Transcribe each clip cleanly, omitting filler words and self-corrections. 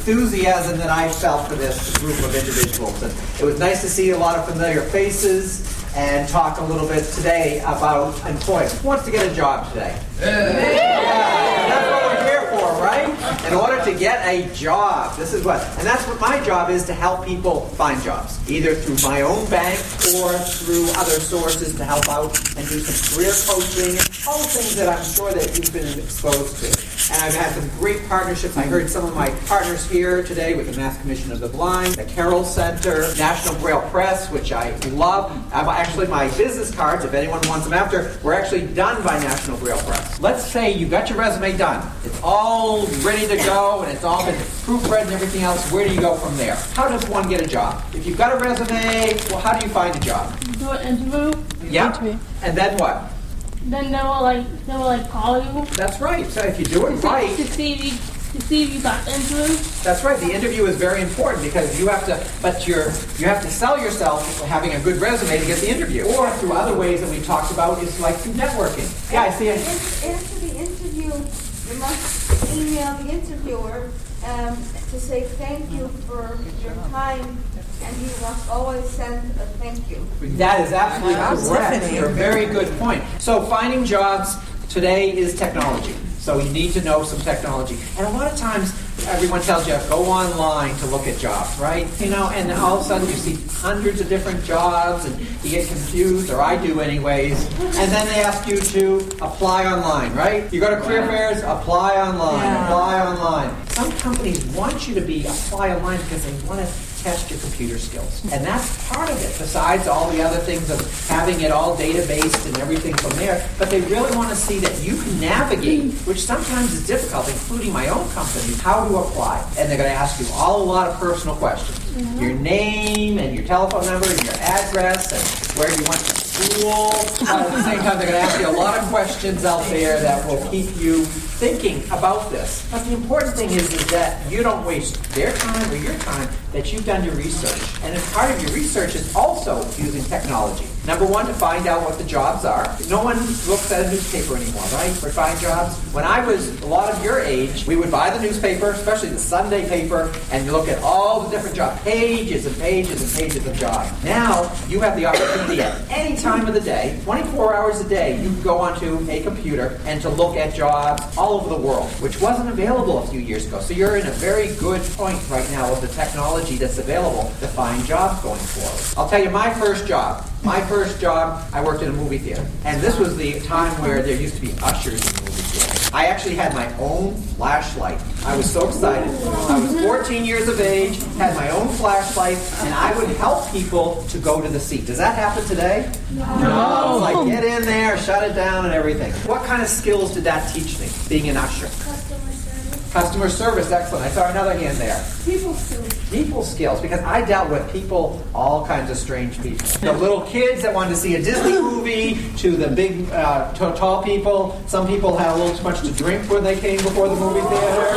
enthusiasm that I felt for this group of individuals. And it was nice to see a lot of familiar faces and talk a little bit today about employment. Who wants to get a job today? Yeah. That's what we're here for, right? In order to get a job, this is what, and that's what my job is, to help people find jobs, either through my own bank or through other sources to help out and do some career coaching and all the things that I'm sure that you've been exposed to. And I've had some great partnerships. I heard some of my partners here today with the Mass Commission of the Blind, the Carroll Center, National Braille Press, which I love. Actually, my business cards, if anyone wants them after, were actually done by National Braille Press. Let's say you got your resume done. It's all ready to go, and it's all been proofread and everything else. Where do you go from there? How does one get a job? If you've got a resume, well, how do you find a job? Do an interview. Yeah. And then what? Then they will call you. That's right. So if you do it right, to see if you got the interview. That's right. The interview is very important because you have to sell yourself having a good resume to get the interview. Or through other ways that we talked about is like through networking. Yeah, I see it. After the interview, you must email the interviewer to say thank you for your time, and you must always send a thank you. That is absolutely correct. You're a very good point. So finding jobs today is technology. So you need to know some technology. And a lot of times, everyone tells you, go online to look at jobs, right? You know, and all of a sudden you see hundreds of different jobs, and you get confused, or I do anyways. And then they ask you to apply online, right? You go to career fairs, apply online, apply online. Some companies want you to apply online because they want to test your computer skills. And that's part of it, besides all the other things of having it all databased and everything from there. But they really want to see that you can navigate, which sometimes is difficult, including my own company, how to apply. And they're going to ask you a lot of personal questions. Mm-hmm. Your name and your telephone number and your address and where you went to school. At the same time, they're going to ask you a lot of questions out there that will keep you thinking about this. But the important thing is that you don't waste their time or your time, that you've done your research. And as part of your research is also using technology. Number one, to find out what the jobs are. No one looks at a newspaper anymore, right, for find jobs? When I was a lot of your age, we would buy the newspaper, especially the Sunday paper, and you look at all the different jobs, pages and pages and pages of jobs. Now, you have the opportunity at any time of the day, 24 hours a day, you can go onto a computer and to look at jobs all over the world, which wasn't available a few years ago. So you're in a very good point right now of the technology that's available to find jobs going forward. I'll tell you my first job. I worked in a movie theater. And this was the time where there used to be ushers in the movie theater. I actually had my own flashlight. I was so excited. I was 14 years of age, had my own flashlight, and I would help people to go to the seat. Does that happen today? No. It's like, get in there, shut it down, and everything. What kind of skills did that teach me, being an usher? Customer service, excellent. I saw another hand there. People skills. People skills, because I dealt with people, all kinds of strange people. The little kids that wanted to see a Disney movie, to the big, tall people. Some people had a little too much to drink when they came before the movie theater.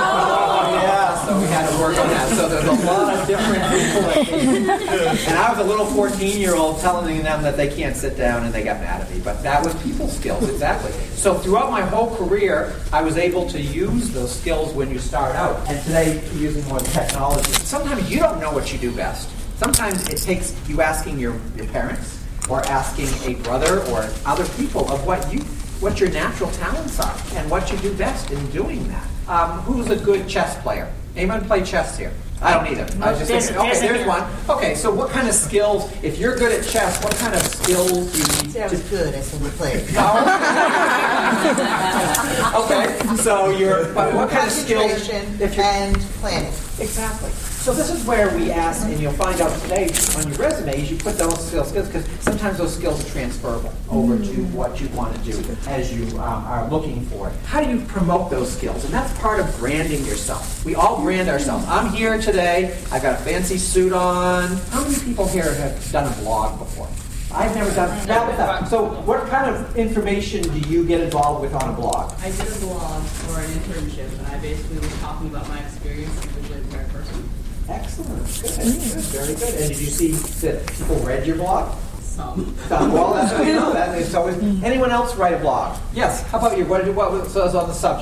Yeah, so we had to work on that. So there's a lot of different people that came. And I was a little 14-year-old telling them that they can't sit down, and they got mad at me. But that was people skills, exactly. So throughout my whole career, I was able to use those skills when you start out. And today, using more technology. Sometimes you don't know what you do best. Sometimes it takes you asking your parents, or asking a brother or other people of what your natural talents are and what you do best in doing that. Who's a good chess player? Anyone play chess here? I don't either. I was just thinking, okay, there's one. Okay, so what kind of skills, if you're good at chess, what kind of skills do you need? I was good as a player. Okay, so what kind of skills? And planning. Exactly. So this is where we ask, and you'll find out today on your resumes, you put those skills, because sometimes those skills are transferable over to what you want to do as you are looking for it. How do you promote those skills? And that's part of branding yourself. We all brand ourselves. I'm here today. I got a fancy suit on. How many people here have done a blog before? I've never done that. So what kind of information do you get involved with on a blog? I did a blog for an internship, and I basically was talking about my experience as a visually impaired person. Excellent. Good. Very good. And did you see that people read your blog? Some. Well, that's, you know, that is always. Anyone else write a blog? Yes. How about you? What says on the subject?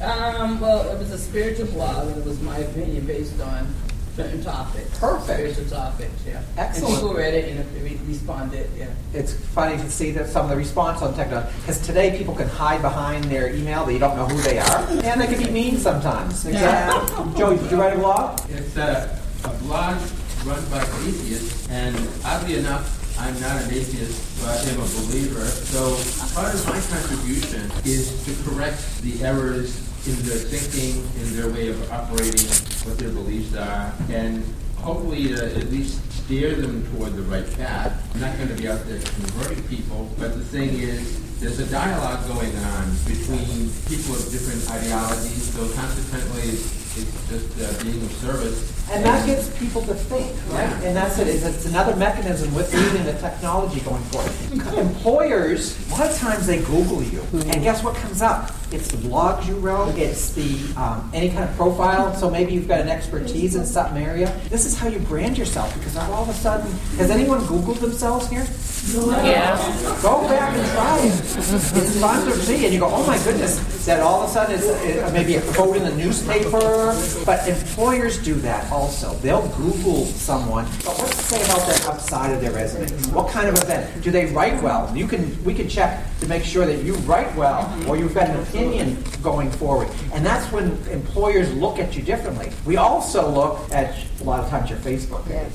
Well, it was a spiritual blog, and it was my opinion based on certain topics. Perfect. Spiritual topics, yeah. Excellent. And people read it and responded, yeah. It's funny to see that some of the response on technology, because today people can hide behind their email, that you don't know who they are, and they can be mean sometimes. Exactly. Joey, did you write a blog? It's a blog run by atheists, and oddly enough, I'm not an atheist, but I am a believer. So part of my contribution is to correct the errors in their thinking, in their way of operating, what their beliefs are, and hopefully to at least steer them toward the right path. I'm not going to be out there converting people, but the thing is, there's a dialogue going on between people of different ideologies, so consequently it's just being of service. And that gets people to think, right? Yeah. And that's it. It's another mechanism with using the technology going forward. Employers, a lot of times they Google you, and guess what comes up? It's the blogs you wrote, it's the any kind of profile, so maybe you've got an expertise in some area. This is how you brand yourself, because all of a sudden, has anyone Googled themselves here? Yeah. Go back and try it. It's fun to see, and you go, oh my goodness, that all of a sudden it's maybe a quote in the newspaper. But employers do that also. They'll Google someone, but what's to say about them outside of their resume? What kind of event? Do they write well? We can check to make sure that you write well, or you've got an opinion going forward. And that's when employers look at you differently. We also look at, a lot of times, your Facebook page.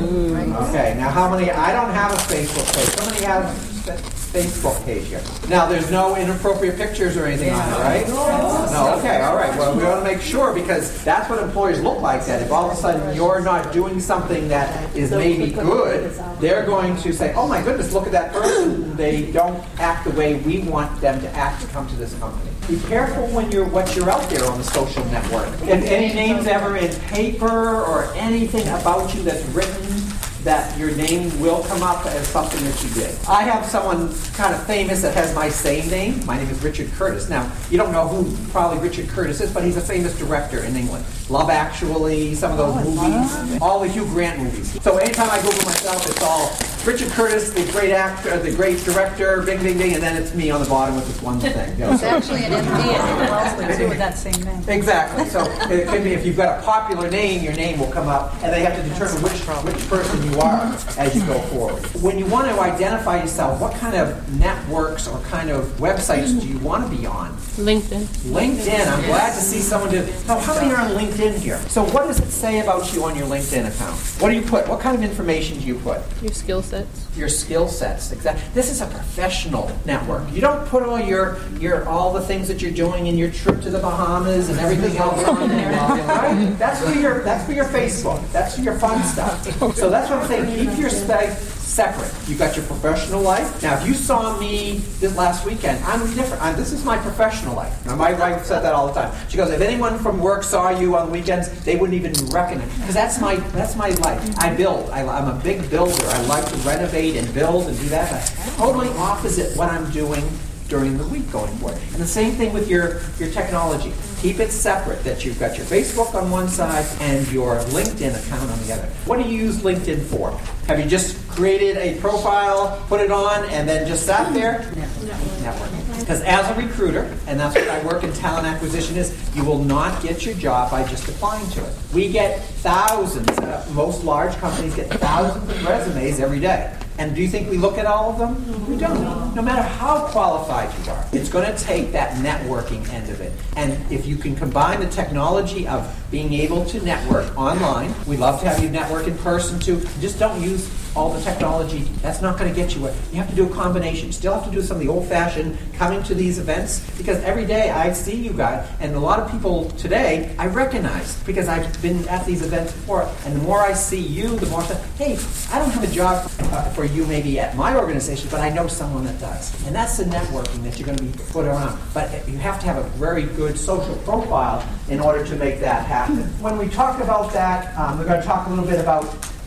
Okay, now how many, I don't have a Facebook page. How many have a Facebook page here? Now, there's no inappropriate pictures or anything on it, right? No, okay, all right. Well, we want to make sure, because that's what employers look like, that if all of a sudden you're not doing something that is maybe good, they're going to say, oh my goodness, look at that person. They don't act the way we want them to act to come to this company. Be careful when what you're out there on the social network. If any names ever in paper or anything about you that's written, that your name will come up as something that you did. I have someone kind of famous that has my same name. My name is Richard Curtis. Now, you don't know who probably Richard Curtis is, but he's a famous director in England. Love Actually, some of those movies, all the Hugh Grant movies. So anytime I Google myself, it's all Richard Curtis, the great actor, the great director, bing, bing, bing, and then it's me on the bottom with this one thing. You know, It's actually an MD at Wellesley, too, with that same name. Exactly. So it can be, if you've got a popular name, your name will come up, and they have to determine which person you are as you go forward. When you want to identify yourself, what kind of networks or kind of websites do you want to be on? LinkedIn. LinkedIn. I'm glad to see someone do. Now, how many are on LinkedIn here? So what does it say about you on your LinkedIn account? What do you put? What kind of information do you put? Your skill sets. Your skill sets. Exactly. This is a professional network. You don't put all your all the things that you're doing in your trip to the Bahamas and everything else on there, right? That's for your Facebook. That's for your fun stuff. So that's what I'm saying. Keep your space separate. You've got your professional life. Now, if you saw me this last weekend, I'm different. This is my professional life. Now, my wife said that all the time. She goes, if anyone from work saw you on the weekends, they wouldn't even recognize it. Because that's my life. I build. I'm a big builder. I like to renovate and build and do that. But totally opposite what I'm doing during the week going forward. And the same thing with your technology. Keep it separate, that you've got your Facebook on one side and your LinkedIn account on the other. What do you use LinkedIn for? Have you just created a profile, put it on, and then just sat there? Networking. Because as a recruiter, and that's what I work in talent acquisition is, you will not get your job by just applying to it. We get thousands, most large companies get thousands of resumes every day. And do you think we look at all of them? We don't. No matter how qualified you are, it's going to take that networking end of it. And if you can combine the technology of being able to network online, we love to have you network in person too. Just don't use all the technology. That's not going to get you what you have to do. A combination. You still have to do some of the old-fashioned coming to these events, because every day I see you guys, and a lot of people today I recognize because I've been at these events before. And the more I see you, the more I say, hey, I don't have a job for you maybe at my organization, but I know someone that does. And that's the networking that you're going to be put around. But you have to have a very good social profile in order to make that happen. When we talk about that, we're going to talk a little bit about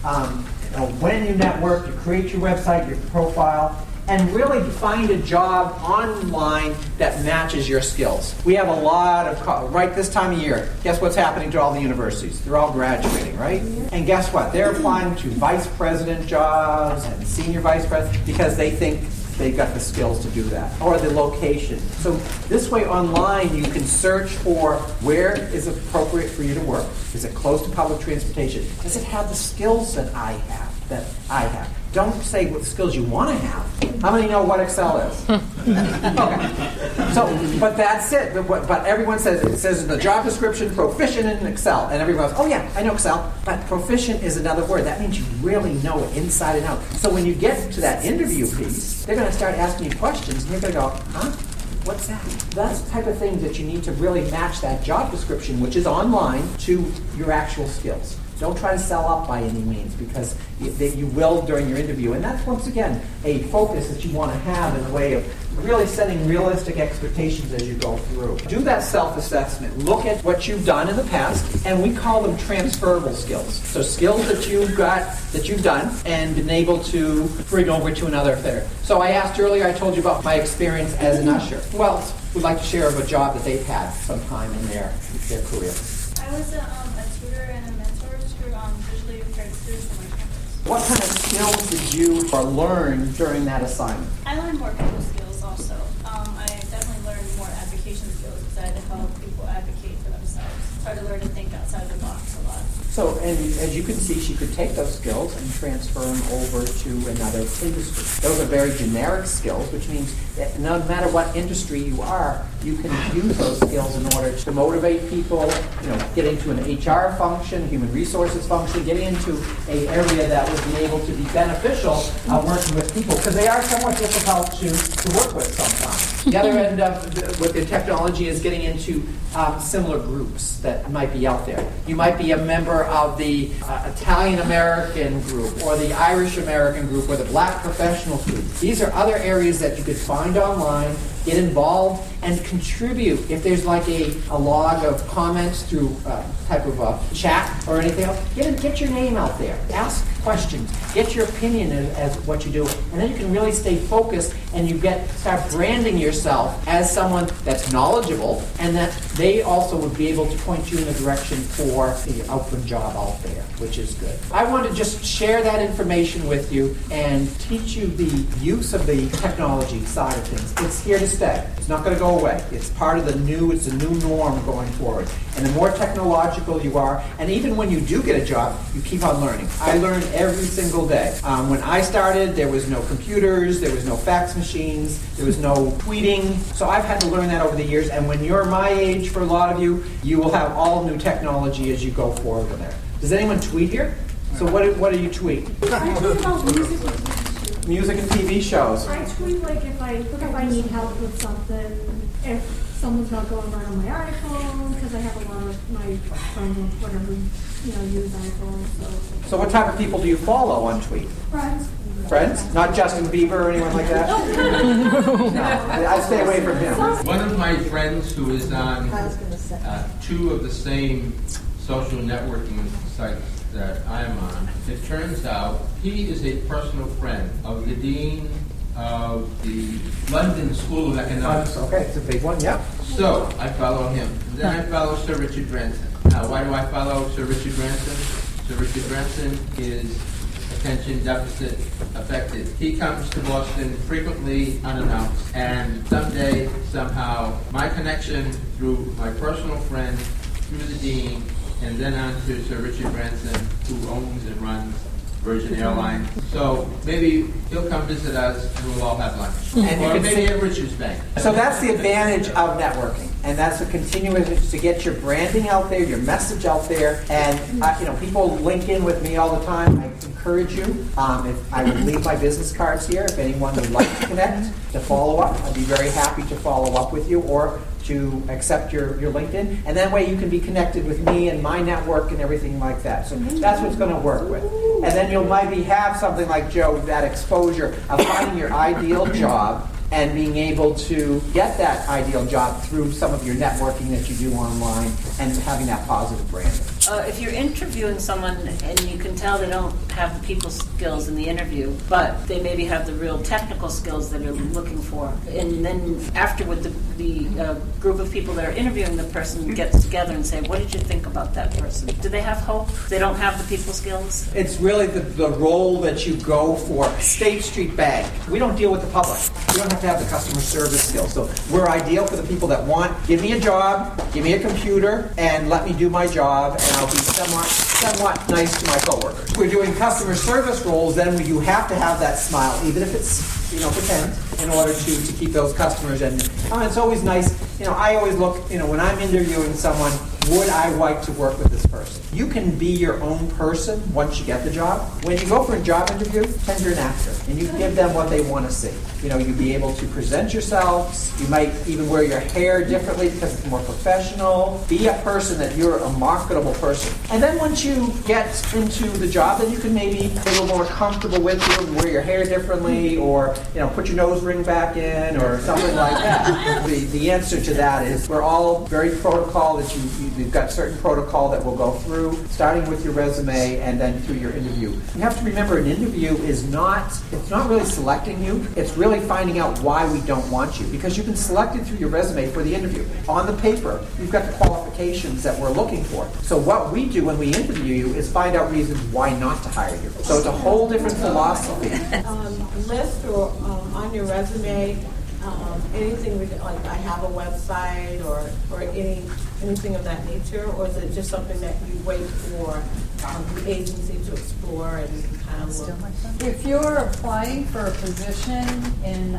when you network, you create your website, your profile, and really find a job online that matches your skills. We have a lot of, right this time of year, guess what's happening to all the universities? They're all graduating, right? And guess what? They're applying to vice president jobs and senior vice president because they think they've got the skills to do that, or the location. So this way online you can search for where is appropriate for you to work. Is it close to public transportation? Does it have the skills that I have? Don't say what skills you want to have. How many know what Excel is? Okay. So, but that's it. But everyone says, it says in the job description, proficient in Excel. And everyone goes, oh yeah, I know Excel. But proficient is another word. That means you really know it inside and out. So when you get to that interview piece, they're going to start asking you questions, and you're going to go, huh? What's that? That's the type of thing that you need to really match that job description, which is online, to your actual skills. Don't try to sell up by any means, because you will during your interview. And that's, once again, a focus that you want to have in a way of really setting realistic expectations as you go through. Do that self-assessment. Look at what you've done in the past, and we call them transferable skills. So skills that you've got, that you've done, and been able to bring over to another affair. So I asked earlier, I told you about my experience as an usher. Who else would like to share of a job that they've had sometime in their career? I was a tutor and a mentor to visually impaired students on my campus. What kind of skills did you learn during that assignment? I learned more people skills also. I definitely learned more advocation skills because I had to help people advocate for themselves. Try to learn to think outside the box a lot. So, and as you can see, she could take those skills and transfer them over to another industry. Those are very generic skills, which means that no matter what industry you are, you can use those skills in order to motivate people, get into an HR function, human resources function, get into an area that would be able to be beneficial working with people, because they are somewhat difficult to work with sometimes. The other end of with the technology is getting into similar groups that might be out there. You might be a member of the Italian-American group, or the Irish-American group, or the Black Professionals group. These are other areas that you could find online, get involved, and contribute. If there's like a log of comments through type of a chat or anything else, get your name out there. Ask questions. Get your opinion as what you do. And then you can really stay focused, and you start branding yourself as someone that's knowledgeable, and that they also would be able to point you in the direction for the open job out there, which is good. I want to just share that information with you and teach you the use of the technology side of things. It's here to stay. It's not going to go away. It's part of it's a new norm going forward. And the more technological you are, and even when you do get a job, you keep on learning. I learn every single day. When I started, there was no computers, there was no fax machines, there was no tweeting. So I've had to learn that over the years. And when you're my age, for a lot of you, you will have all new technology as you go forward in there. Does anyone tweet here? So what do you tweet? Music and TV shows. I tweet if I need help with something, if someone's not going right on my iPhone, because I have a lot of my friends on Twitter who use iPhones. So what type of people do you follow on tweet? Friends. Friends? Not Justin Bieber or anyone like that? No, I stay away from him. One of my friends who is on two of the same social networking sites that I'm on, it turns out he is a personal friend of the dean of the London School of Economics. Okay, it's a big one, yeah. So I follow him. Then I follow Sir Richard Branson. Now, why do I follow Sir Richard Branson? Sir Richard Branson is attention deficit affected. He comes to Boston frequently unannounced, and someday, somehow, my connection through my personal friend, through the dean, and then on to Sir Richard Branson, who owns and runs Virgin Airlines. So maybe he'll come visit us and we'll all have lunch. And or maybe at Richard's Bank. So that's the advantage of networking. And that's a continuous to get your branding out there, your message out there. And people link in with me all the time. I encourage you. If I would leave my business cards here. If anyone would like to connect, to follow up, I'd be very happy to follow up with you, or to accept your LinkedIn, and that way you can be connected with me and my network and everything like that. So that's what's going to work with. And then you'll maybe have something like Joe, that exposure of finding your ideal job and being able to get that ideal job through some of your networking that you do online and having that positive branding. If you're interviewing someone and you can tell they don't have the people skills in the interview, but they maybe have the real technical skills that you're looking for, and then afterward the group of people that are interviewing the person gets together and say, what did you think about that person? Do they have hope? They don't have the people skills? It's really the role that you go for. State Street Bank, we don't deal with the public. You don't have to have the customer service skills. So we're ideal for the people that want, give me a job, give me a computer, and let me do my job, and I'll be somewhat nice to my coworkers. We're doing customer service roles, then you have to have that smile, even if it's pretend, in order to keep those customers. And it's always nice. I always look, when I'm interviewing someone, would I like to work with this person? You can be your own person once you get the job. When you go for a job interview, pretend you're an actor, and you give them what they want to see. You'd be able to present yourself. You might even wear your hair differently because it's more professional. Be a person that you're a marketable person. And then once you get into the job, then you can maybe be a little more comfortable with you, wear your hair differently, or put your nose ring back in, or something like that. The answer to that is we're all very protocol that you've got certain protocol that we'll go through, starting with your resume and then through your interview. You have to remember, an interview it's not really selecting you. It's really finding out why we don't want you, because you've been selected through your resume for the interview. On the paper, you've got the qualifications that we're looking for. So what we do when we interview you is find out reasons why not to hire you. So it's a whole different philosophy. List or on your resume, anything like I have a website or anything of that nature, or is it just something that you wait for the agency to explore and kind of look? If you're applying for a position in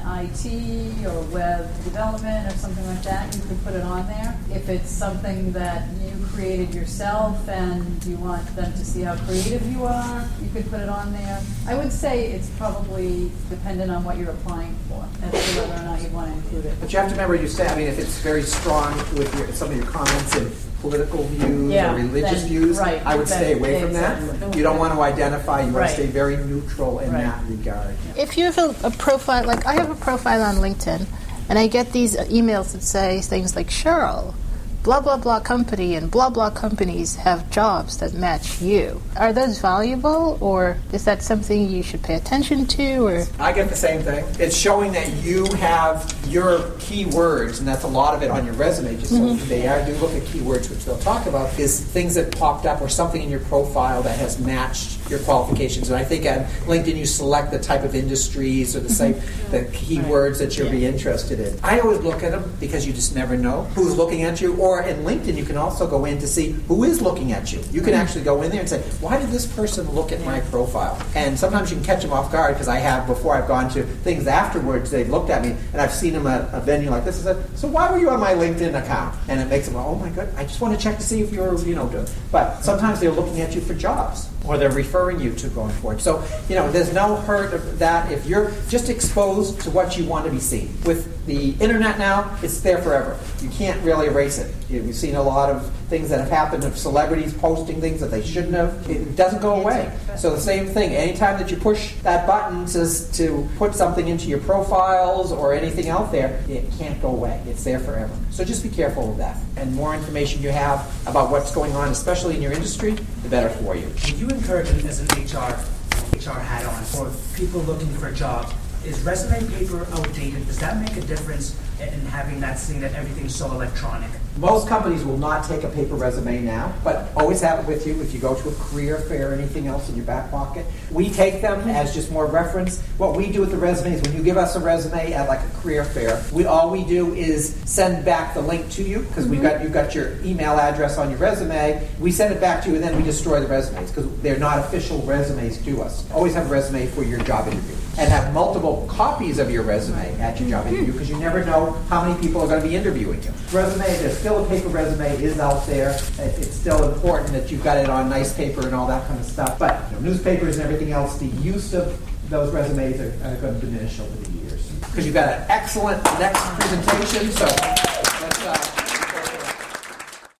IT or web development or something like that, you could put it on there. If it's something that you created yourself and you want them to see how creative you are, you could put it on there. I would say it's probably dependent on what you're applying for as to whether or not you want to include it. But you have to remember, if it's very strong with some of your comments and political views or religious views, right, I would stay away from that. You don't want to identify. You want to stay very neutral in that regard. If you have a profile, like I have a profile on LinkedIn, and I get these emails that say things like, Cheryl, blah, blah, blah company and blah, blah companies have jobs that match you. Are those valuable, or is that something you should pay attention to? Or I get the same thing. It's showing that you have your keywords, and that's a lot of it on your resume, just so they do look at keywords, which they'll talk about, is things that popped up or something in your profile that has matched your qualifications. And I think on LinkedIn you select the type of industries or the keywords that you'll be interested in. I always look at them because you just never know who's looking at you. Or in LinkedIn you can also go in to see who is looking at you. You can actually go in there and say, why did this person look at my profile? And sometimes you can catch them off guard, because I have, before I've gone to things afterwards, they've looked at me and I've seen them at a venue like this and said, so why were you on my LinkedIn account? And it makes them go, oh my God, I just want to check to see if you're, But sometimes they're looking at you for jobs, or they're referring you to going forward. So, there's no hurt of that if you're just exposed to what you want to be seen. With the internet now, it's there forever. You can't really erase it. We've seen a lot of things that have happened of celebrities posting things that they shouldn't have. It doesn't go away. So the same thing, anytime that you push that button to put something into your profiles or anything out there, it can't go away. It's there forever. So just be careful of that. And more information you have about what's going on, especially in your industry, the better for you. Would you encourage, as an HR hat on, for people looking for jobs, is resume paper outdated? Does that make a difference in having that, seeing that everything's so electronic? Most companies will not take a paper resume now, but always have it with you if you go to a career fair or anything else in your back pocket. We take them as just more reference. What we do with the resume is when you give us a resume at like a career fair, all we do is send back the link to you, because you've got your email address on your resume. We send it back to you, and then we destroy the resumes because they're not official resumes to us. Always have a resume for your job interview, and have multiple copies of your resume at your job interview, because you never know how many people are going to be interviewing you. Resume, there's still a paper resume is out there. It's still important that you've got it on nice paper and all that kind of stuff. But newspapers and everything else, the use of those resumes are going to diminish over the years. Because you've got an excellent next presentation, so let's